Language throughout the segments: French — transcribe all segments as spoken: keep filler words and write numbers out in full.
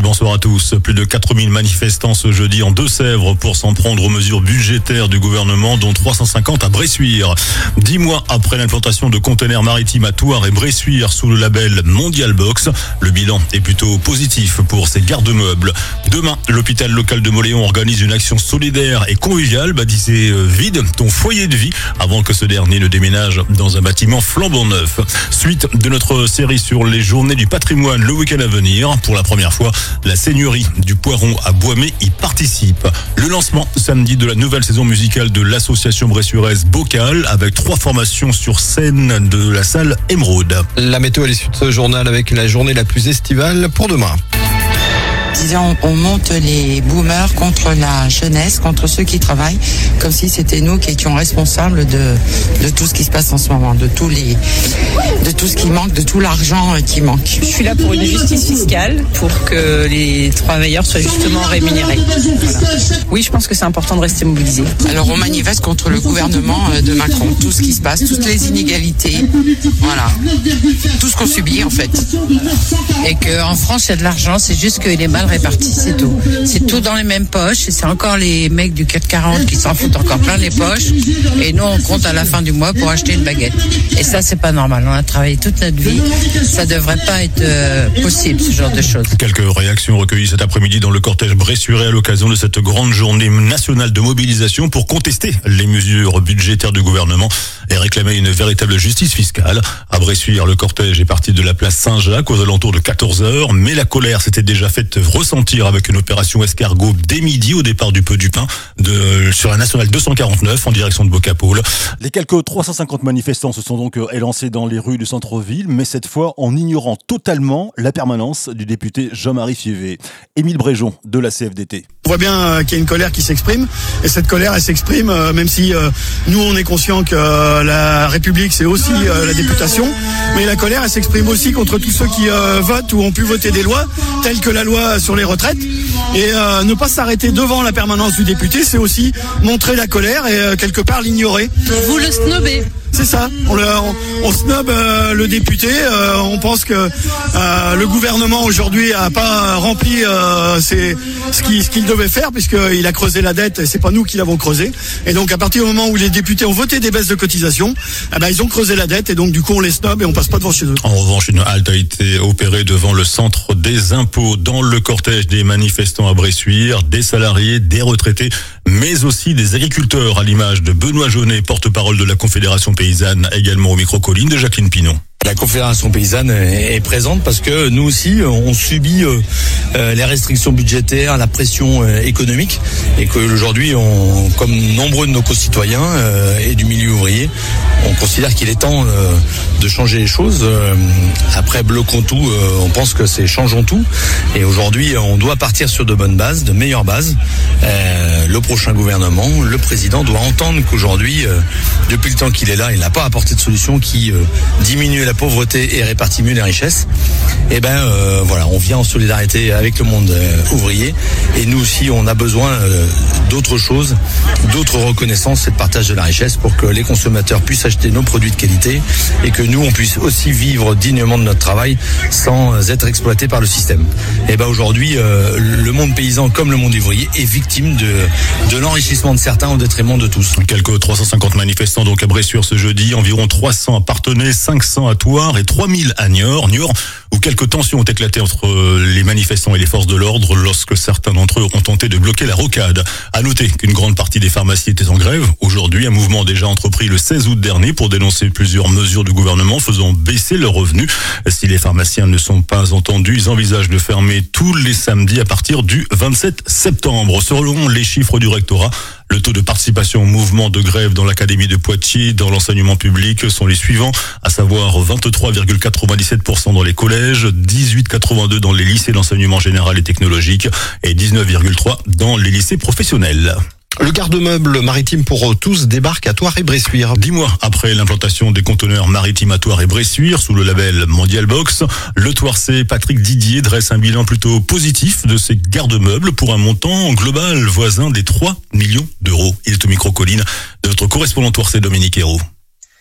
bonsoir à tous. Plus de quatre mille manifestants ce jeudi en Deux-Sèvres pour s'en prendre aux mesures budgétaires du gouvernement, dont trois cent cinquante à Bressuire. Dix mois après l'implantation de conteneurs maritimes à Thouars et Bressuire sous le label Mondial Box, le bilan est plutôt positif pour ces garde-meubles. Demain, l'hôpital local de Mauléon organise une action solidaire et conviviale baptisée Vide ton foyer de vie avant que ce dernier ne déménage dans un bâtiment flambant neuf. Suite de notre série sur les journées du patrimoine le week-end à venir. Pour la première fois, la seigneurie du Poiron à Boismé y participe. Le lancement samedi de la nouvelle saison musicale de l'association bressuiraise Bocal avec trois formations sur scène de la salle Émeraude. La météo à l'issue de ce journal avec la journée la plus estivale pour demain. Disons, on monte les boomers contre la jeunesse, contre ceux qui travaillent, comme si c'était nous qui étions responsables de, de tout ce qui se passe en ce moment, de tous les, de tout ce qui manque, de tout l'argent qui manque. Je suis là pour une justice fiscale, pour que les travailleurs soient justement rémunérés. Voilà. Oui, je pense que c'est important de rester mobilisé. Alors on manifeste contre le gouvernement de Macron, tout ce qui se passe, toutes les inégalités, voilà, tout ce qu'on subit en fait. Et qu'en France il y a de l'argent, c'est juste qu'il est mal réparti, c'est tout. C'est tout dans les mêmes poches et c'est encore les mecs du quatre quarante qui s'en foutent encore plein les poches et nous on compte à la fin du mois pour acheter une baguette. Et ça c'est pas normal, on a travaillé toute notre vie, ça devrait pas être euh, possible ce genre de choses. Quelques réactions recueillies cet après-midi dans le cortège bressuirais à l'occasion de cette grande journée nationale de mobilisation pour contester les mesures budgétaires du gouvernement et réclamer une véritable justice fiscale. À Bressuire, le cortège est parti de la place Saint-Jacques aux alentours de quatorze heures, mais la colère s'était déjà faite ressentir avec une opération escargot dès midi au départ du Peu du Pain de, sur la nationale deux cent quarante-neuf en direction de Bocapole. Les quelques trois cent cinquante manifestants se sont donc élancés dans les rues du centre-ville, mais cette fois en ignorant totalement la permanence du député Jean-Marie Fievé. Émile Bréjon de la C F D T. On voit bien qu'il y a une colère qui s'exprime, et cette colère elle s'exprime euh, même si euh, nous on est conscient que euh, la République c'est aussi euh, la députation, mais la colère elle s'exprime aussi contre tous ceux qui euh, votent ou ont pu voter des lois telles que la loi sur les retraites, et euh, ne pas s'arrêter devant la permanence du député, c'est aussi montrer la colère et euh, quelque part l'ignorer. Vous le snobez. C'est ça, on, le, on, on snob euh, le député, euh, on pense que euh, le gouvernement aujourd'hui a pas rempli euh, ses, ce qu'il ce qu'il devait faire, puisqu'il a creusé la dette et c'est pas nous qui l'avons creusé. Et donc à partir du moment où les députés ont voté des baisses de cotisation, eh ben, ils ont creusé la dette et donc du coup on les snob et on passe pas devant chez eux. En revanche, une halte a été opérée devant le centre des impôts dans le cortège des manifestants à Bressuire, des salariés, des retraités, mais aussi des agriculteurs à l'image de Benoît Jaunet, porte-parole de la Confédération paysanne, également au micro-colline de Jacqueline Pinon. La Confédération paysanne est présente parce que nous aussi, on subit euh, les restrictions budgétaires, la pression euh, économique, et qu'aujourd'hui, on, comme nombreux de nos concitoyens euh, et du milieu ouvrier, on considère qu'il est temps euh, de changer les choses. Euh, après, bloquons tout, euh, on pense que c'est changeons tout. Et aujourd'hui, on doit partir sur de bonnes bases, de meilleures bases. Euh, le prochain gouvernement, le président doit entendre qu'aujourd'hui, euh, depuis le temps qu'il est là, il n'a pas apporté de solution qui euh, diminue la pauvreté et répartit mieux les richesses. Et ben euh, voilà, on vient en solidarité avec le monde euh, ouvrier, et nous aussi on a besoin euh, d'autres choses, d'autres reconnaissances et de partage de la richesse pour que les consommateurs puissent acheter nos produits de qualité et que nous on puisse aussi vivre dignement de notre travail sans être exploité par le système. Et ben aujourd'hui euh, le monde paysan comme le monde ouvrier est victime de, de l'enrichissement de certains au détriment de tous. Quelques trois cent cinquante manifestants donc à Bressuire ce jeudi, environ trois cents à Parthenay, cinq cents à Thouars et trois mille à Niort, Niort, où quelques tensions ont éclaté entre les manifestants et les forces de l'ordre lorsque certains d'entre eux ont tenté de bloquer la rocade. À noter qu'une grande partie des pharmacies étaient en grève. Aujourd'hui, un mouvement déjà entrepris le seize août dernier pour dénoncer plusieurs mesures du gouvernement faisant baisser leurs revenus. Si les pharmaciens ne sont pas entendus, ils envisagent de fermer tous les samedis à partir du vingt-sept septembre. Selon les chiffres du rectorat, le taux de participation au mouvement de grève dans l'académie de Poitiers, dans l'enseignement public, sont les suivants, à savoir vingt-trois virgule quatre-vingt-dix-sept pour cent dans les collèges, dix-huit virgule quatre-vingt-deux dans les lycées d'enseignement général et technologique et dix-neuf virgule trois dans les lycées professionnels. Le garde-meuble maritime pour tous débarque à Thouars et Bressuire. Dix mois après l'implantation des conteneurs maritimes à Thouars et Bressuire sous le label Mondial Box, le Thouarsais Patrick Didier dresse un bilan plutôt positif de ces garde-meubles pour un montant global voisin des trois millions d'euros. Il est au micro-colline de notre correspondant Thouarsais Dominique Hérault.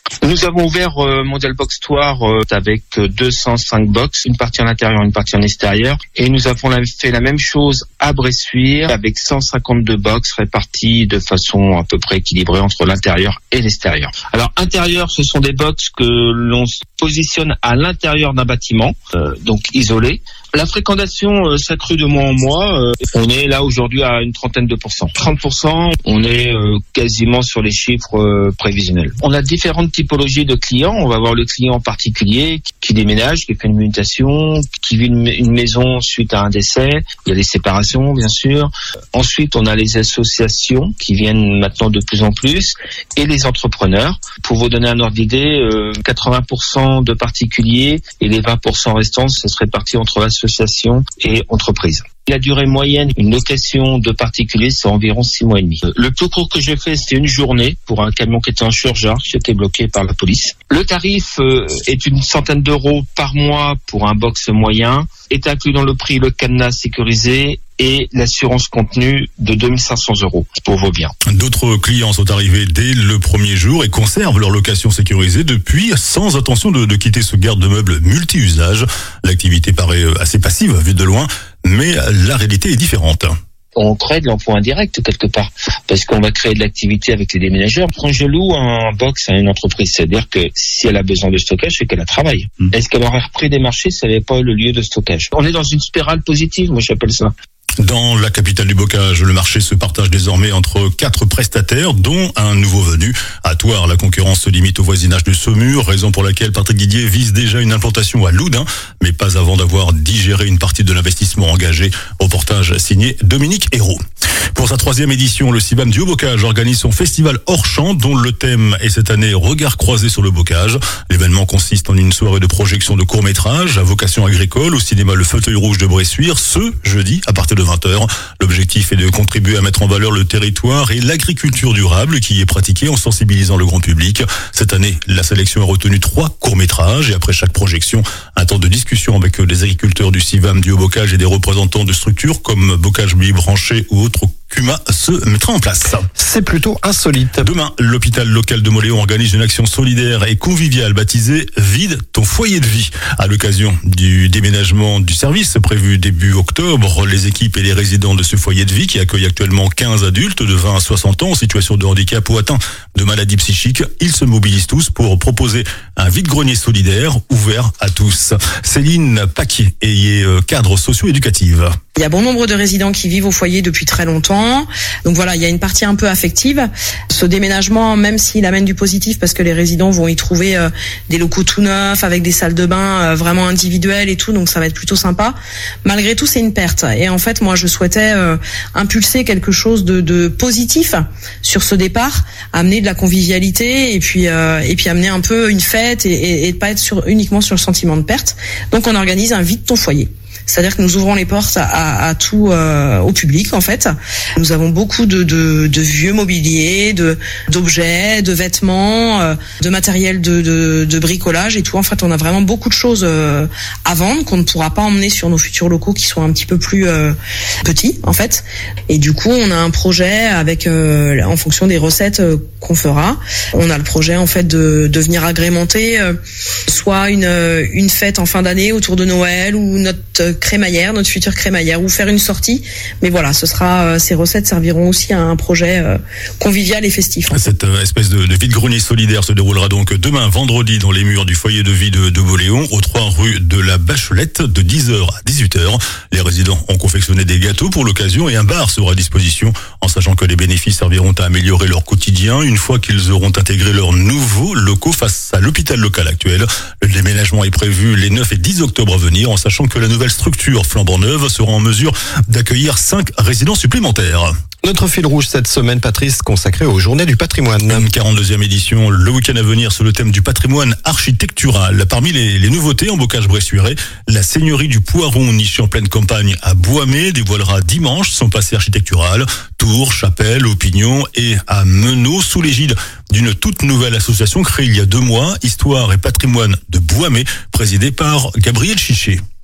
Nous avons ouvert euh, Mondial Box Store euh, avec deux cent cinq box, une partie en intérieur, une partie en extérieur. Et nous avons la, fait la même chose à Bressuire avec cent cinquante-deux box réparties de façon à peu près équilibrée entre l'intérieur et l'extérieur. Alors intérieur, ce sont des box que l'on positionne à l'intérieur d'un bâtiment, euh, donc isolé. La fréquentation euh, s'accrue de mois en mois. Euh, on est là aujourd'hui à une trentaine de pourcents. trente pour cent, on est euh, quasiment sur les chiffres euh, prévisionnels. On a différentes typologies de clients. On va avoir le client particulier qui, qui déménage, qui fait une mutation, qui vit une, une maison suite à un décès. Il y a les séparations, bien sûr. Ensuite, on a les associations qui viennent maintenant de plus en plus et les entrepreneurs. Pour vous donner un ordre d'idée, euh, quatre-vingts pour cent de particuliers et les vingt pour cent restants, ça se répartit entre associations et entreprises. La durée moyenne, une location de particulier, c'est environ six mois et demi. Le plus court que j'ai fait, c'était une journée pour un camion qui était en surcharge, qui était bloqué par la police. Le tarif euh, est une centaine d'euros par mois pour un box moyen. Est inclus dans le prix le cadenas sécurisé et l'assurance contenue de deux mille cinq cents euros pour vos biens. D'autres clients sont arrivés dès le premier jour et conservent leur location sécurisée depuis, sans intention de, de quitter ce garde de meubles multi-usage. L'activité paraît assez passive vue de loin, mais la réalité est différente. On crée de l'emploi indirect quelque part, parce qu'on va créer de l'activité avec les déménageurs. Quand je loue un box à une entreprise, c'est-à-dire que si elle a besoin de stockage, c'est qu'elle a travaillé. Mmh. Est-ce qu'elle aurait repris des marchés si elle n'avait pas le lieu de stockage? On est dans une spirale positive, moi j'appelle ça. Dans la capitale du bocage, le marché se partage désormais entre quatre prestataires, dont un nouveau venu. À Thouars, la concurrence se limite au voisinage de Saumur, raison pour laquelle Patrick Didier vise déjà une implantation à Loudun, mais pas avant d'avoir digéré une partie de l'investissement engagé. Reportage signé Dominique Hérault. Pour sa troisième édition, le CIBAM du Haut-Bocage organise son festival hors champ, dont le thème est cette année Regard croisé sur le bocage. L'événement consiste en une soirée de projection de courts-métrages à vocation agricole au cinéma Le Fauteuil Rouge de Bressuire, ce jeudi à partir de vingt heures. L'objectif est de contribuer à mettre en valeur le territoire et l'agriculture durable qui est pratiquée en sensibilisant le grand public. Cette année, la sélection a retenu trois courts-métrages et après chaque projection, un temps de discussion avec les agriculteurs du CIBAM du Haut-Bocage et des représentants de structures comme Bocage Blé Branché ou autres C U M A se mettra en place. C'est plutôt insolite. Demain, l'hôpital local de Moléon organise une action solidaire et conviviale baptisée Vide ton foyer de vie. À l'occasion du déménagement du service prévu début octobre, les équipes et les résidents de ce foyer de vie qui accueille actuellement quinze adultes de vingt à soixante ans en situation de handicap ou atteints de maladies psychiques, ils se mobilisent tous pour proposer un vide-grenier solidaire ouvert à tous. Céline Paquier est cadre socio-éducative. Il y a bon nombre de résidents qui vivent au foyer depuis très longtemps. Donc voilà, il y a une partie un peu affective. Ce déménagement, même s'il amène du positif parce que les résidents vont y trouver euh, des locaux tout neufs avec des salles de bain euh, vraiment individuelles et tout, donc ça va être plutôt sympa. Malgré tout, c'est une perte. Et en fait, moi, je souhaitais euh, impulser quelque chose de, de positif sur ce départ, amener de la convivialité et puis euh, et puis amener un peu une fête et, et, et pas être sur, uniquement sur le sentiment de perte. Donc on organise un Vide ton foyer. C'est-à-dire que nous ouvrons les portes à, à, à tout euh, au public en fait. Nous avons beaucoup de, de, de vieux mobilier, de d'objets, de vêtements, euh, de matériel de, de, de bricolage et tout. En fait, on a vraiment beaucoup de choses euh, à vendre qu'on ne pourra pas emmener sur nos futurs locaux qui sont un petit peu plus euh, petits en fait. Et du coup, on a un projet avec euh, en fonction des recettes euh, qu'on fera. On a le projet en fait de, de venir agrémenter euh, soit une une fête en fin d'année autour de Noël ou notre crémaillère, notre future crémaillère, ou faire une sortie. Mais voilà, ce sera, euh, ces recettes serviront aussi à un projet euh, convivial et festif. Cette euh, espèce de, de vide-grenier solidaire se déroulera donc demain vendredi dans les murs du foyer de vie de, de Moléon, aux trois rue de la Bachelette, de dix heures à dix-huit heures. Les résidents ont confectionné des gâteaux pour l'occasion et un bar sera à disposition, en sachant que les bénéfices serviront à améliorer leur quotidien une fois qu'ils auront intégré leurs nouveaux locaux face à l'hôpital local actuel. Le déménagement est prévu les neuf et dix octobre à venir, en sachant que la nouvelle structure flambant neuve sera en mesure d'accueillir cinq résidents supplémentaires. Notre fil rouge cette semaine, Patrice, consacré aux Journées du patrimoine. Une quarante-deuxième édition, le week-end à venir sur le thème du patrimoine architectural. Parmi les, les nouveautés en Bocage-Bressuire, la seigneurie du Poiron, nichée en pleine campagne à Boismé, dévoilera dimanche son passé architectural. Tours, chapelle, opinion et à Meneaux, sous l'égide d'une toute nouvelle association créée il y a deux mois, Histoire et patrimoine de Boismé, présidée par Gabriel Chiché.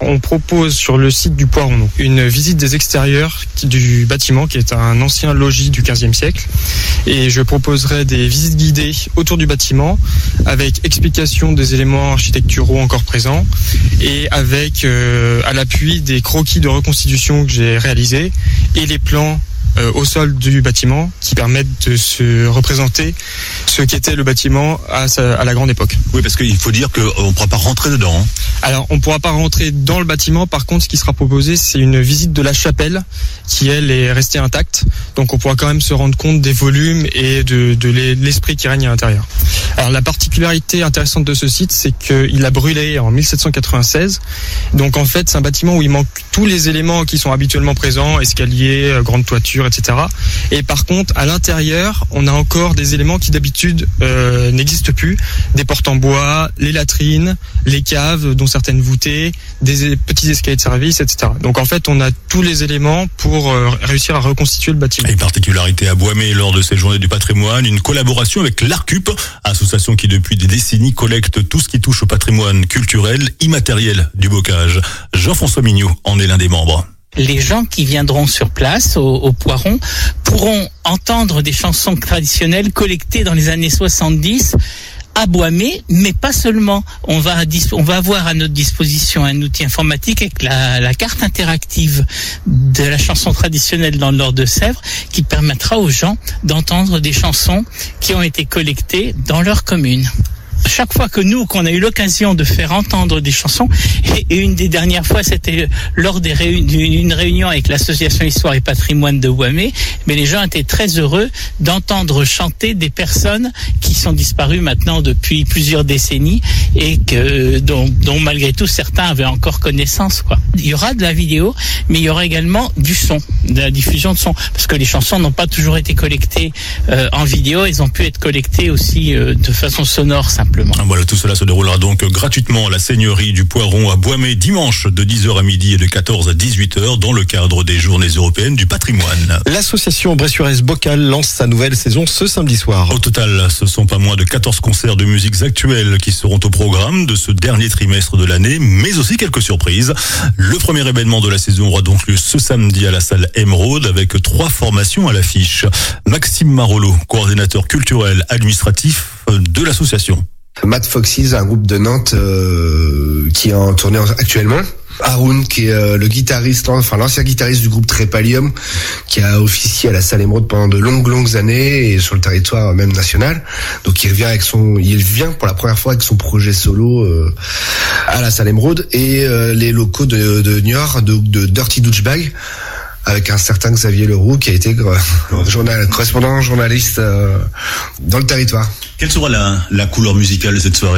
On propose sur le site du Poiron donc, une visite des extérieurs du bâtiment qui est un ancien logis du quinzième siècle. Et je proposerai des visites guidées autour du bâtiment avec explication des éléments architecturaux encore présents et avec euh, à l'appui des croquis de reconstitution que j'ai réalisés et les plans Euh, au sol du bâtiment qui permettent de se représenter ce qu'était le bâtiment à, sa, à la grande époque. Oui, parce qu'il faut dire qu'on ne pourra pas rentrer dedans. Hein. Alors, on ne pourra pas rentrer dans le bâtiment. Par contre, ce qui sera proposé, c'est une visite de la chapelle qui, elle, est restée intacte. Donc, on pourra quand même se rendre compte des volumes et de, de l'esprit qui règne à l'intérieur. Alors, la particularité intéressante de ce site, c'est qu'il a brûlé en mille sept cent quatre-vingt-seize. Donc, en fait, c'est un bâtiment où il manque tous les éléments qui sont habituellement présents, escalier, grande toiture, et cetera. Et par contre, à l'intérieur, on a encore des éléments qui d'habitude euh, n'existent plus. Des portes en bois, les latrines, les caves, dont certaines voûtées, des petits escaliers de service, et cetera. Donc en fait, on a tous les éléments pour euh, réussir à reconstituer le bâtiment. Et particularité à Boismé lors de cette journée du patrimoine, une collaboration avec l'Arcup, association qui depuis des décennies collecte tout ce qui touche au patrimoine culturel immatériel du bocage. Jean-François Mignot en est l'un des membres. Les gens qui viendront sur place au, au Poiron pourront entendre des chansons traditionnelles collectées dans les années soixante-dix à Boismé, mais pas seulement. On va, on va avoir à notre disposition un outil informatique avec la, la carte interactive de la chanson traditionnelle dans le Nord de Sèvres qui permettra aux gens d'entendre des chansons qui ont été collectées dans leur commune. Chaque fois que nous, qu'on a eu l'occasion de faire entendre des chansons, et, et une des dernières fois, c'était lors des réun- d'une réunion avec l'association Histoire et Patrimoine de Boismé, mais les gens étaient très heureux d'entendre chanter des personnes qui sont disparues maintenant depuis plusieurs décennies et que dont, dont malgré tout certains avaient encore connaissance, quoi. Il y aura de la vidéo, mais il y aura également du son, de la diffusion de son, parce que les chansons n'ont pas toujours été collectées euh, en vidéo, elles ont pu être collectées aussi euh, de façon sonore simplement. Voilà, tout cela se déroulera donc gratuitement à la Seigneurie du Poiron à Boismé dimanche de dix heures à midi et de quatorze à dix-huit heures dans le cadre des Journées européennes du patrimoine. L'association Bressuiraise Bocal lance sa nouvelle saison ce samedi soir. Au total, ce sont pas moins de quatorze concerts de musiques actuelles qui seront au programme de ce dernier trimestre de l'année, mais aussi quelques surprises. Le premier événement de la saison aura donc lieu ce samedi à la salle Emeraude avec trois formations à l'affiche. Maxime Marolo, coordinateur culturel administratif de l'association. Mad Foxes, un groupe de Nantes euh, qui est en tournée actuellement. Haroun, qui est euh, le guitariste, enfin l'ancien guitariste du groupe Trépalium, qui a officié à la salle Émeraude pendant de longues longues années et sur le territoire même national. Donc il revient avec son, il vient pour la première fois avec son projet solo euh, à la salle Émeraude et euh, les locaux de, de Niort, de, de Dirty Douchebag, avec un certain Xavier Leroux qui a été euh, journal, correspondant journaliste euh, dans le territoire. Quelle sera la, la couleur musicale de cette soirée ?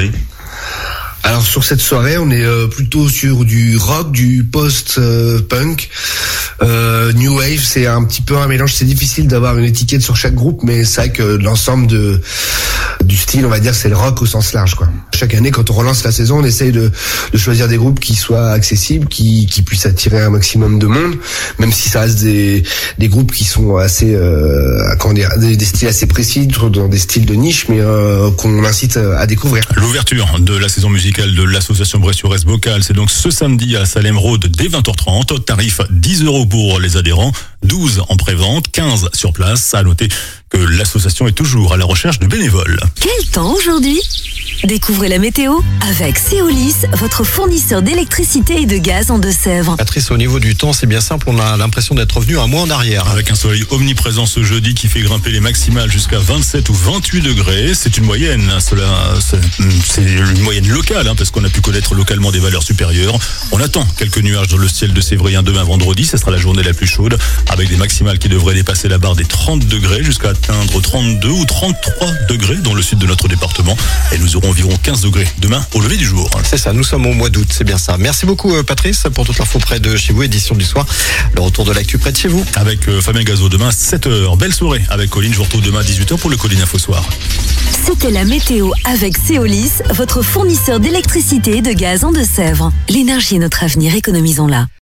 Alors sur cette soirée, on est euh, plutôt sur du rock, du post-punk, euh, new wave. C'est un petit peu un mélange. C'est difficile d'avoir une étiquette sur chaque groupe, mais c'est vrai que l'ensemble de du style, on va dire, c'est le rock au sens large, quoi. Chaque année, quand on relance la saison, on essaye de, de choisir des groupes qui soient accessibles, qui, qui puissent attirer un maximum de monde, même si ça reste des, des groupes qui sont assez, euh, comment dire, des, des styles assez précis, dans des styles de niche, mais euh, qu'on incite à découvrir. L'ouverture de la saison musicale de l'association Bressuiraise Bocal, c'est donc ce samedi à la salle Emeraude dès vingt heures trente. Tarif dix euros pour les adhérents, douze en pré-vente, quinze sur place. À noter que l'association est toujours à la recherche de bénévoles. Quel temps aujourd'hui ? Découvrez la météo avec Céolis, votre fournisseur d'électricité et de gaz en Deux-Sèvres. Patrice, au niveau du temps, c'est bien simple, on a l'impression d'être revenu un mois en arrière. Avec un soleil omniprésent ce jeudi qui fait grimper les maximales jusqu'à vingt-sept ou vingt-huit degrés. C'est une moyenne, cela, c'est une moyenne locale, hein, parce qu'on a pu connaître localement des valeurs supérieures. On attend quelques nuages dans le ciel de Sévrien demain vendredi, ce sera la journée la plus chaude, avec des maximales qui devraient dépasser la barre des trente degrés jusqu'à atteindre trente-deux ou trente-trois degrés dans le sud de notre département. Et nous aurons environ quinze degrés demain au lever du jour. C'est ça, nous sommes au mois d'août, c'est bien ça. Merci beaucoup Patrice pour toute l'info près de chez vous, édition du soir. Le retour de l'actu près de chez vous. Avec euh, Fabien Gazo demain sept heures. Belle soirée avec Colline, je vous retrouve demain à dix-huit heures pour le Colline Info Soir. C'était la météo avec Céolis, votre fournisseur d'électricité et de gaz en Deux-Sèvres. L'énergie est notre avenir, économisons-la.